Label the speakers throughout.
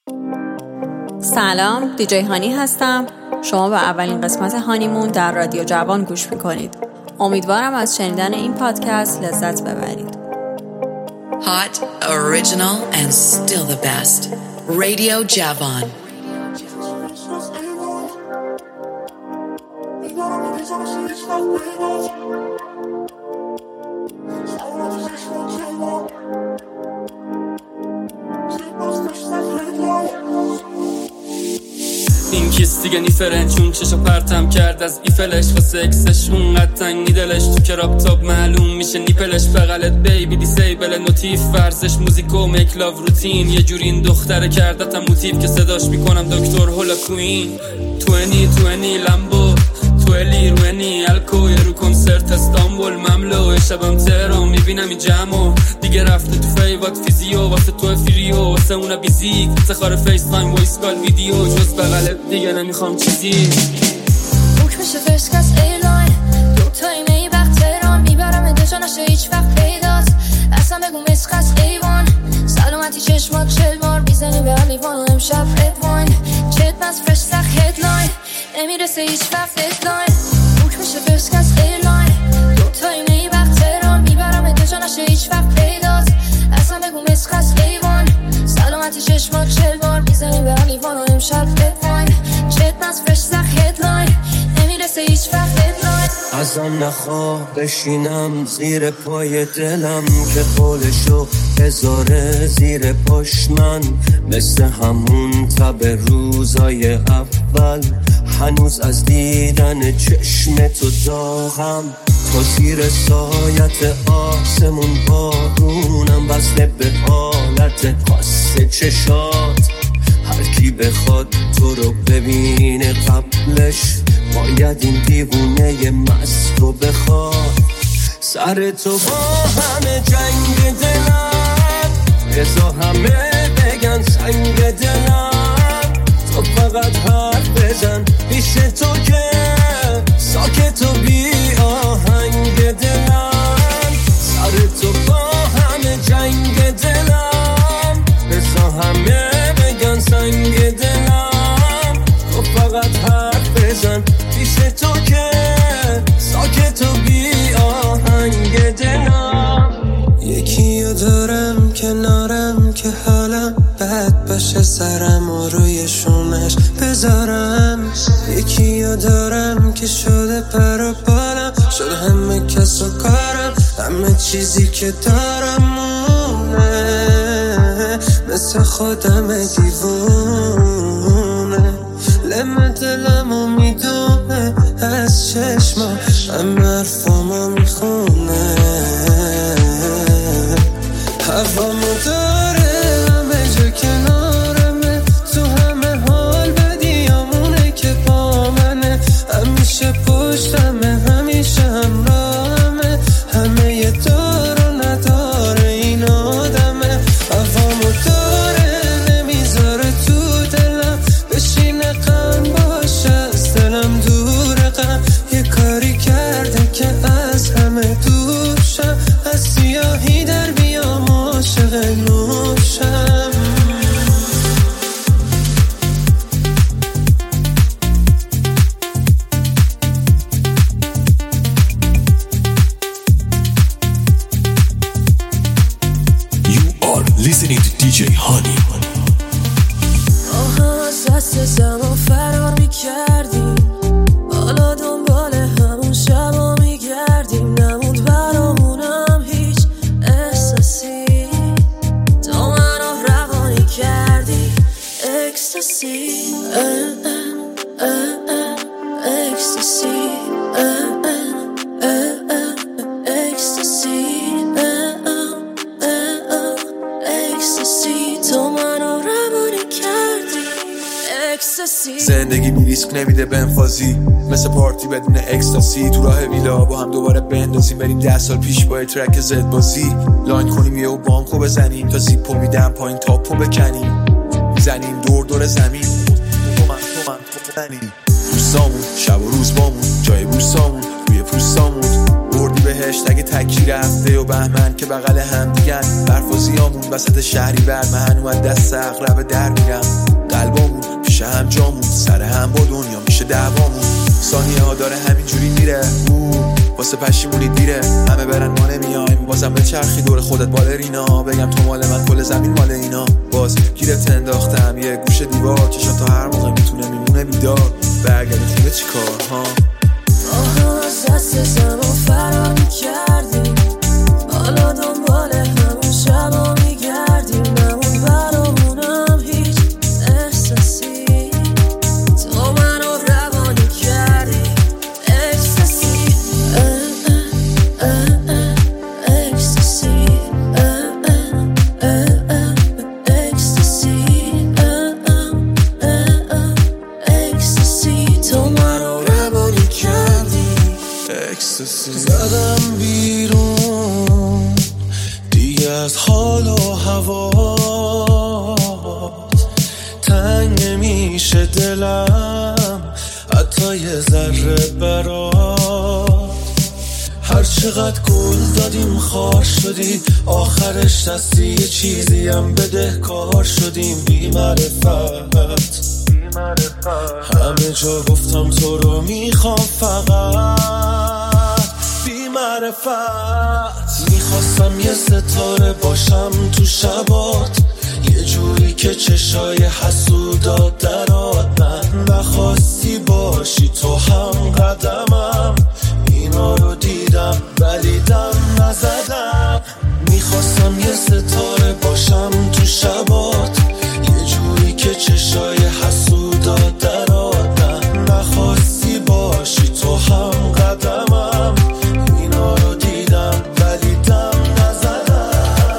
Speaker 1: سلام، دیجی هانی هستم. شما به اولین قسمت هانیمون در رادیو جوان گوش میکنید. امیدوارم از شنیدن این پادکست لذت ببرید.
Speaker 2: Hot, original and still the best. Radio Javan.
Speaker 3: این کیس دیگه نیفرنت چون چشو پرتم کرد از ایفلش و سکسش اونقدر تنگی دلش تو کراپتاپ معلوم میشه نیپلش بغلت بیبی دیسیبل نوتیف ورزش موزیکو میک لاو روتین یه جوری این دختره کردتم موتیف که صداش میکنم دکتر هولا کوین 2020 لامبو تولی روینی الکو یه رو کنسرت استانبول مملو شبم تهران میبینم این جمعو دیگه رفته تو فیوات فیزیو واسه تو فریو واسه اونا بیزیک تخار فیس تایم وایس کال ویدیو جز بغلت دیگه نمیخوام چیزی
Speaker 4: بوک میشه فرست کلاس ایرلاین دو تایی میبخت تهران میبرم انتشا نشه هیچ وقت پیداست اصلا بگو مسخص ایوان سلامتی چشمات چلوار میزنی به لیوان و امشب ادواین چت مز فرش سخ هدلاین نمیرسه هیچ وقت ددلاین بوک میشه فرست کلاس ایرلاین دو تایی میبخت تهران میبرم انتشا نشه هیچ وقت پیداست اصلا بگو مسخص ایوان سلامتی چشمات چلوار میزنی به لیوان و امشب ادواین چت مز فرش سخ هدلاین نمیرسه هیچ وقت ددلاین
Speaker 5: ازم نخواه بشینم زیر پای دلم که قولشو هزاره زیر پاش من مثل همون تب روزای اول هنوز از دیدن چشم تو داغم تو زیر سایت آسمون بارونم وصله به حالت خاص چشات هر کی بخواد تو رو ببینه قبلش باید این دیوونه مست رو بخواد سر تو با همه جنگ دلم رضا همه بگن سنگ دلم تو فقط حرف بزن پیش تو که ساکت و بی آهنگ دلم سر تو با همه جنگ دلم رضا همه بگن سنگ دلم تو فقط حرف بزن پیش تو که ساکت و بی آهنگ دلم یکیو دارم کنارم که حالم بد باشه سرم و روی شونش بذارم یکیو دارم که شده پر و بالم شده همه کس و کارم همه چیزی که دارم مونه مثل خودم دیوونه لم دلمو میدونه از چشما همه حرفامو میخونه هوامو داره همه جا کنارمه تو همه حال بدیامونه که با منه همیشه پشتمه همیشه همراهمه همه یه دار و نداره این آدمه هوامو داره نمیذاره تو دلم بشینه غم باشه از دلم دوره غم یه کاری کرده که از همه دوشم از سیاهی در بیام عاشق نوشم
Speaker 6: You are listening to DJ Honey.
Speaker 4: از دست زمان فرار میکردیم حالا دنبال همون شبا میگردیم نموند برامونم هیچ احساسی تو منو روانی کردی اکستاسی اکستاسی اکستاسی اکستاسی تو منو روانی کردی اکستاسی
Speaker 6: زندگی بی ریسک نمیده بنفازی مثل پارتی بدون اکستاسی تو راه ویلا با هم دوباره بندازیم بریم 10 سال پیش با ترک زد بازی لاین کنیم یه و بانکو بزنیم تا زیپو میدم پایین تاپو بکنیم میزنیم دور دور زمین تو من بزنیم دوستامون شب و روز بامون جای بوسامون روی پوستامون بردی بهش هشتگ تکی رفته و بهمن که بغل هم دیگن برفازیامون وسط شهری بر من اومد دست اقرب در میرم قلبامون پیش هم جامون سر هم با دنیا میشه دعوامون ثانیه ها داره همینجوری میره واسه پشیمونی دیره همه برن ما نمیایم بازم به چرخی دور خودت بالرینا بگم تو مال من کل زمین مال اینا باز گیرت انداختم یه گوشه دیوار چشم تا هر موقع میتونه میمونه بیدار برگردی خونه چی کار ها
Speaker 4: از دست زمان فرا میکردیم حالا دنبال همون شبا میگردیم نمون برامونم هیچ احساسی تو منو روانی کردی احساسی احساسی احساسی تو منو روانی کردی
Speaker 5: زدم بیرون دیگه از حال و هوات تنگ نمیشه دلم حتی یه ذره برات هر چقدر گل دادیم خار شدی آخرش دستی یه چیزی هم بدهکار شدیم بی معرفت همه جا گفتم تو رو میخوام فقط بی معرفت میخواستم یه ستاره باشم تو شبات یه جوری که چشای حسودات درات من نخواستی باشی تو هم قدمم اینا رو دیدم ولی دم نزدم میخواستم یه ستاره باشم تو شبات یه جوری که چشای حسودات درات من نخواستی باشی تو هم قدمم اینا رو دیدم ولی دم نزدم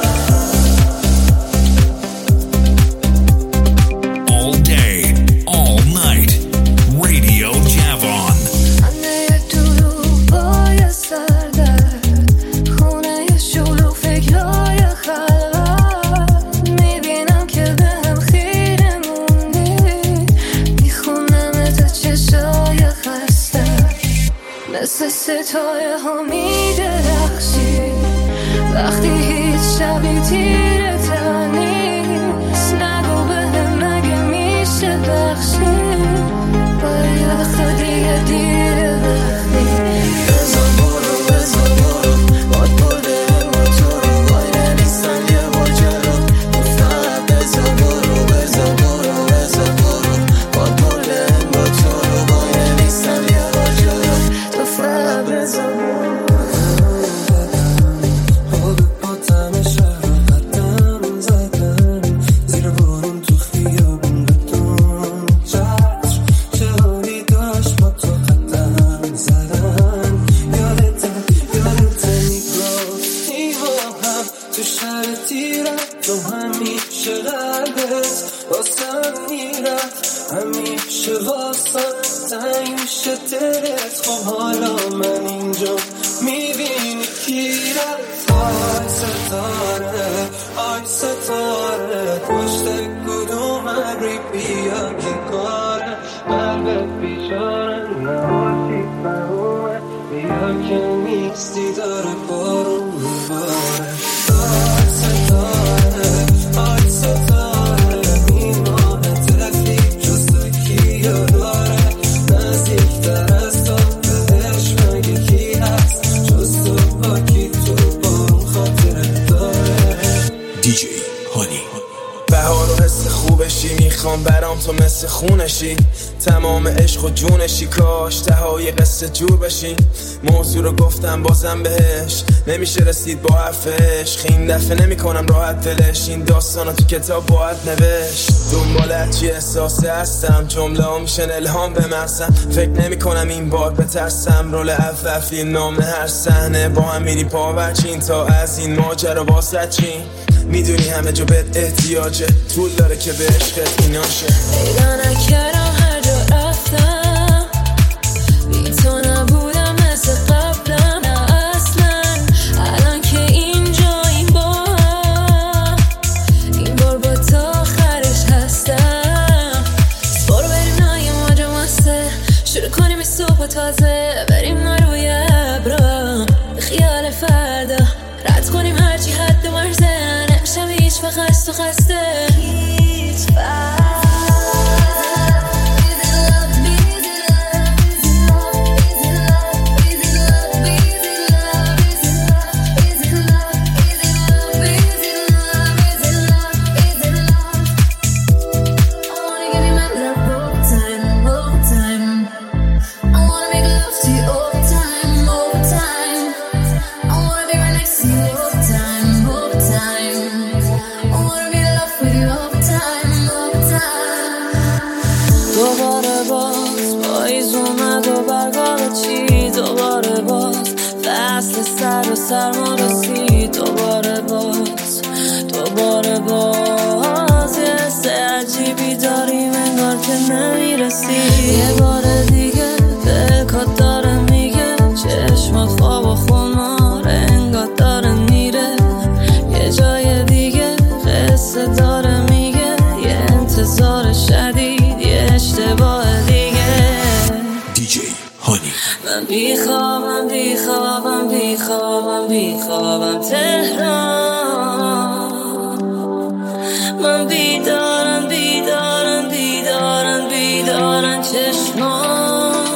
Speaker 7: All day, all night, Radio Javon.
Speaker 4: همه دروغ بای سردرد خونه شلوغ فکرهای خلوت میبینم که به هم خیره موندی میخونم تا چشای خسته مثل ستاره ها میدرخشی وقتی هیچ شبی تیره تر نیست نگو به هم مگه میشه بخشی باید وقتا دیگه دیره وقتی بزن برو باد برده موتور وای نمیستن یه ماجرا گفتم بزن برو باد برده موتور وای نمیستن یه ماجرا تو فقط بزن برو
Speaker 8: برام تو مثل خونشی تمام عشق و جونشی کاش تهای قصه جور بشی موضوع رو گفتم بازم بهش نمیشه رسید با حرفش این دفعه نمی کنم راحت دلش این داستانا تو کتاب باید نوشت دنبالت چی احساسه هستم جمله ها میشن الهام به مغزم فکر نمی کنم این بار بترسم رول اول فیلم نام هر صحنه با هم میری پاورچین تا از این ماجرا واسه چین میدونی همه جا بهت احتیاجه طول داره که به عشقت ایناشه
Speaker 4: پیدا نکردم هر جا رفتم بی تو نبودم مثل قبلم نه اصلا الان که اینجاییم با هم این بار با تا آخرش هستم برو بریم نای ماجرا مسته شروع کنیم این صبح تازه بریم روی ابرا خیال
Speaker 9: سر و سرما رسید دوباره باز یه حس عجیبی داریم انگار که نمیرسی. یه بار دیگه دلکات داره میگه چشمات خواب و خمار انگار داره میره. یه جای دیگه قصه داره میگه یه انتظار شدید یه اشتباه دیگه.
Speaker 7: دیجی هانی.
Speaker 9: من بیخوابم تهران. من بیدارن چشمان.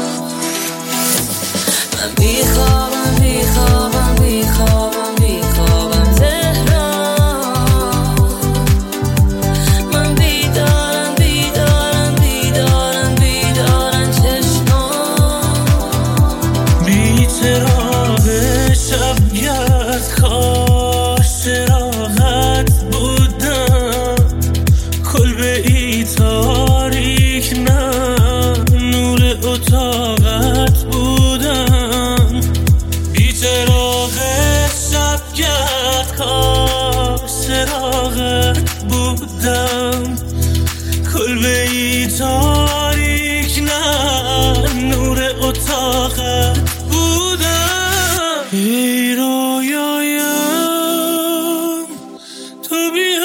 Speaker 9: من بیخوابم تهران. من بیدارن چشمان.
Speaker 10: بی‌چراغ شبگرد کاش چراغت بودم. کلبه ای تاریک نه نور اتاقت بودم. بی‌چراغ شبگرد کاش چراغت بودم. کلبه ای تاریک نه نور اتاقت بودم. ای رویایم تو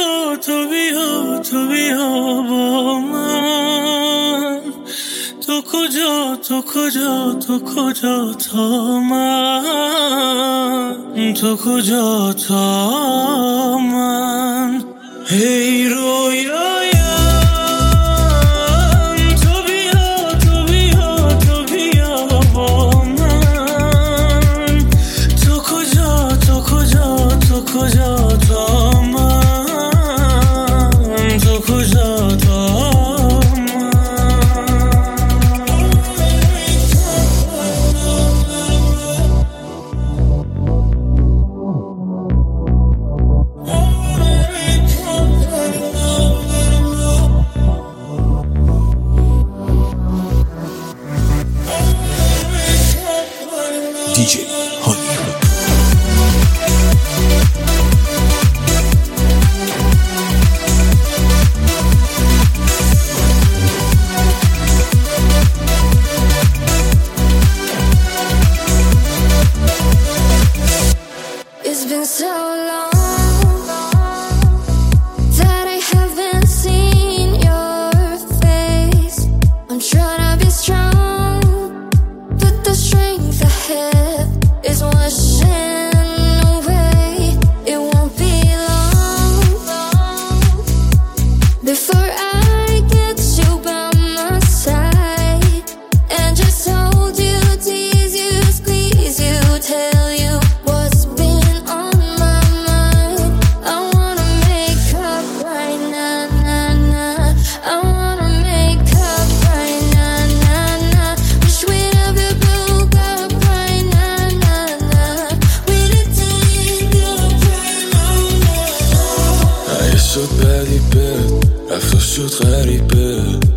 Speaker 10: بیا با من. تو کجا تا من. تو کجا تا من. ای رویایم تو بیا با من. تو کجا تا من. تو کجا تا
Speaker 7: دیجی هانی.
Speaker 4: It's been so long that I haven't seen your face. I'm trying to be strong, but the strength I have is washing away. It won't be long before I get you by my side and just hold you, tease you, squeeze you, tell you what's been on my mind. I wanna make up right now. I wanna make up right now. Wish we'd ever broke up right now. We didn't up right now.
Speaker 6: اگه شد بدی بد رفت شد غریبه.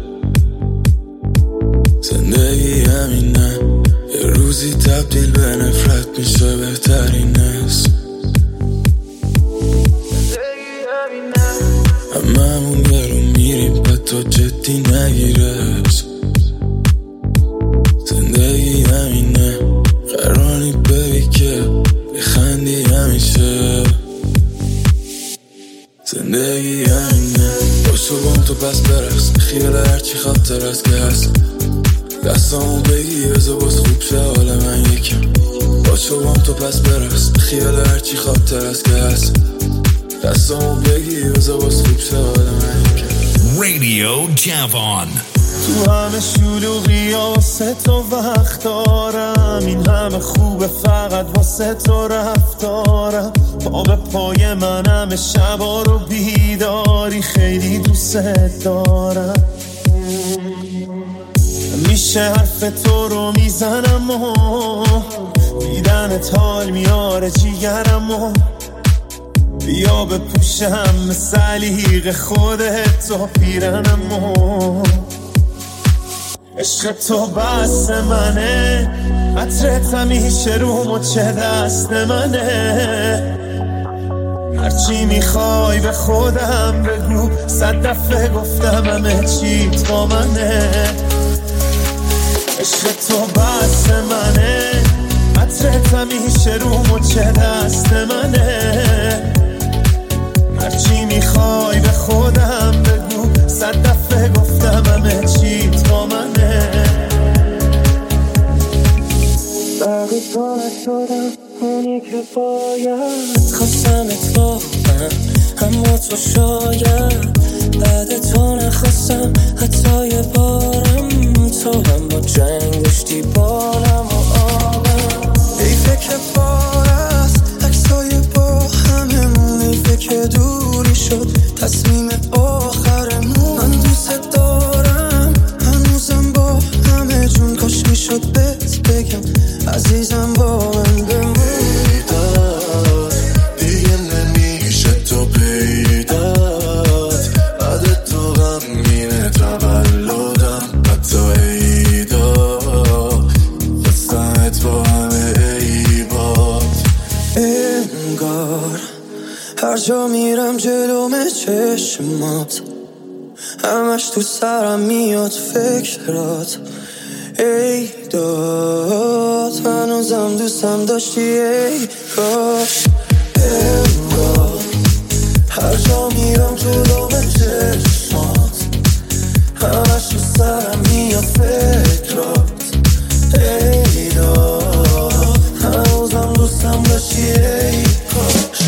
Speaker 6: زندگی همینه یه روزی تبدیل به نفرت میشه بهترین اسم. هممون برو میریم به تو جدی نگیرش. زندگی همینه قراری ببی که بخندی همیشه. زندگی همینه باشو با تو پس برقص خیال هرچی خاطر از که هست. دستامو بگی بزا باز خوب شه حال من یکم. باشو با تو پس برقص خیال هرچی خاطر از که هست. دستامو بگی بزا باز خوب شه حال من یکم.
Speaker 7: رادیو جوان.
Speaker 10: تو همه شلوغی واسه تو وقت دارم. این همه خوبه فقط واسه تو رفتارم. پا به پای من همه شبا رو بیداری. خیلی دوست دارم. میشه حرف تو رو میزنم و دیدنت حال میاره جیگرم. بیا بپوشم سلیق خودت و پیرنم. عشق تو بس منه، عطرت همیشه رو مچه دست منه. هرچی میخوای به خودم بگو، 100 دفعه گفتم همه چیت با منه. عشق تو بس منه، عطرت همیشه رو مچه دست منه. هرچی میخوای به خودم بگو، 100 دفعه گفتم همه چیت با منه.
Speaker 5: بقی تو نشدم اونی که باید، خواستم اتفاقم اما تو شاید بعد تو نخواستم حتی یه بارم. تو هم با جنگ داشتی بالم و آبم. حیفه که بار است عکسای با هممون، حیفه که دوری شد تصمیم آخرمون. من دوست دارم هنوزم با همه جون، کاش میشد بهت بگم عزیزم با من بمون. دیگه نمیشه تو پیدات، بعد تو غمگینه تولدم حتی عیدا، خواستمت با همه عیبات. انگار هر جا میرم جلوم چشمات، همش تو سرم میاد فکرات. ای داد هنوزم دوستم داشتی ای کاش. انگار هر جا میرم جلوم چشمات، همش تو سرم میاد فکرات. ای داد هنوزم دوستم داشتی ای کاش.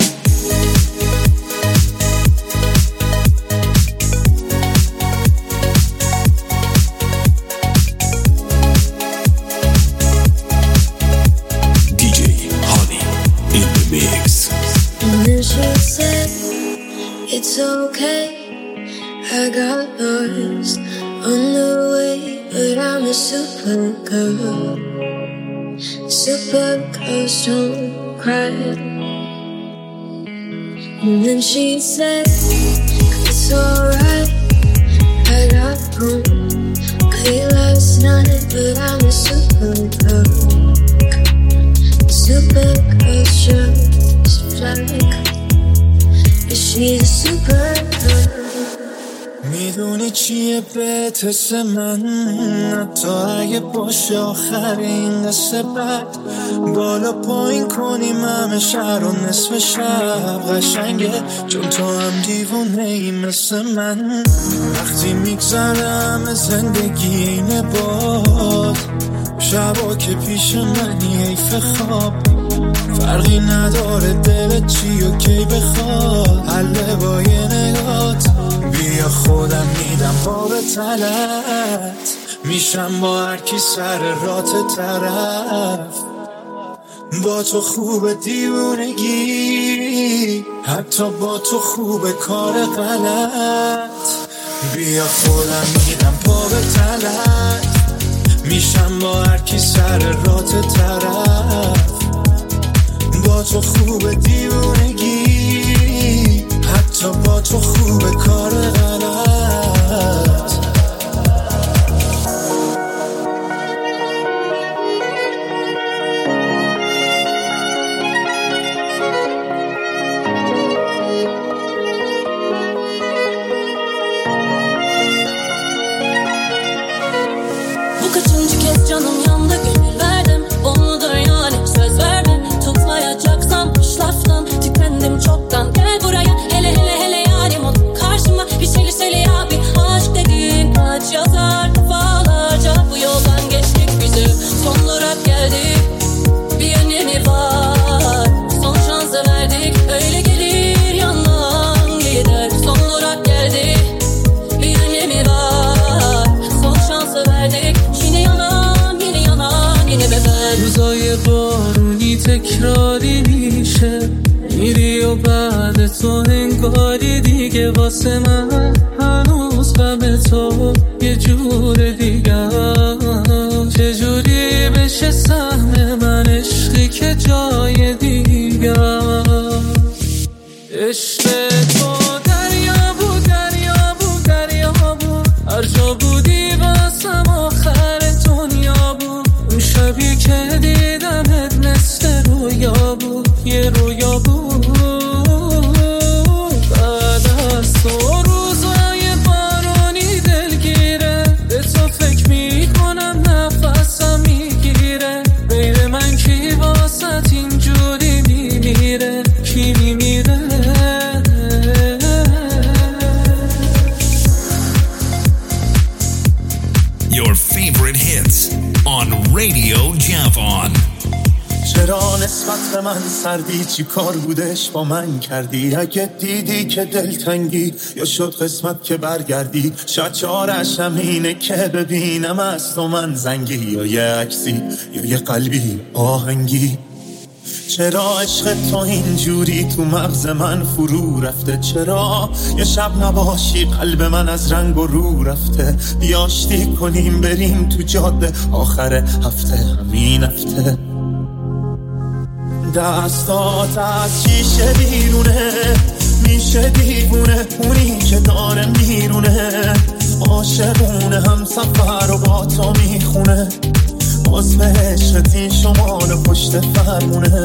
Speaker 4: It's okay, I got yours on the way, but I'm a super girl. Super girls don't cry. And then she said, it's alright, I got home late last night, but I'm a super girl. Super girls just fly. She's a supergirl.
Speaker 10: میدونی چیه بهت حس من، حتی اگه باشه آخرین قصه بد. بالا پایین کنیم همه شهر و نصف شب قشنگه، چون تو هم دیوونه ای مثل من. وقتی میگذره همه زندگی اینه باد، شبا که پیش منی حیف خواب. فرقی نداره دلت چی و کی بخواد، حله با یه نگات. بیا خودم میدم باب تلت، میشم با هر کی سر رات طرف. با تو خوب دیوونگی، حتی با تو خوب کار غلط. بیا خودم میدم باب تلت، میشم با هر کی سر رات طرف. با تو خوب دیوونگی، حتی با تو خوب کار غلط.
Speaker 9: Bu kaçıncı kez canım yandı, gönül verdim, onu da yani söz verdim. Tutmayacaksam boş laftan, tükendim çoktan. Gel buraya hele hele hele yarim ol karşıma. Bir seli abi aşk dediğin kaç yazar defalarca. Bu yoldan geçtik bizi son durak geldik, bir önemi var. Son şansı verdik, öyle gelir yandan gider. Son durak geldik, bir önemi var. Son şansı verdik, yine yanan yine beben.
Speaker 3: روزای بارونی تکراری میشه، میری و بعد تو انگاری دیگه واسه من هنوز غم تو یه جور دیگه. چجوری بشه سهم من عشقی که جای دیگه. عشق تو دریا بود هر جا بودی واسه ما
Speaker 7: Radio Javon.
Speaker 10: چرا نسبت به من سردی؟ چی کار بودش با من کردی؟ اگه دیدی که دلتنگی یا شد قسمت که برگردی، شاید چارش همینه که ببینم از تو من زنگی، یا یه عکسی یا یه قلبی آهنگی. چرا عشق تو اینجوری تو مغز من فرو رفته؟ چرا یه شب نباشی قلب من از رنگ و رو رفته؟ بیاشتی کنیم بریم تو جاده آخر هفته، همین هفته. دستات از شیشه بیرونه، میشه دیوونه اونی که داره میرونه، عاشقونه هم سفر و با تو میخونه، عزم عشقت این شمال و پشت فرمونه.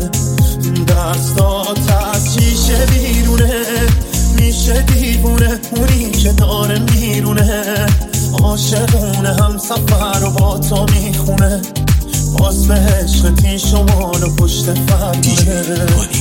Speaker 10: دستات از شیشه بیرونه، میشه دیوونه اونی که داره میرونه، عاشقونه هم سفر و با تو میخونه، عزم عشقت این شمال و پشت فرمونه.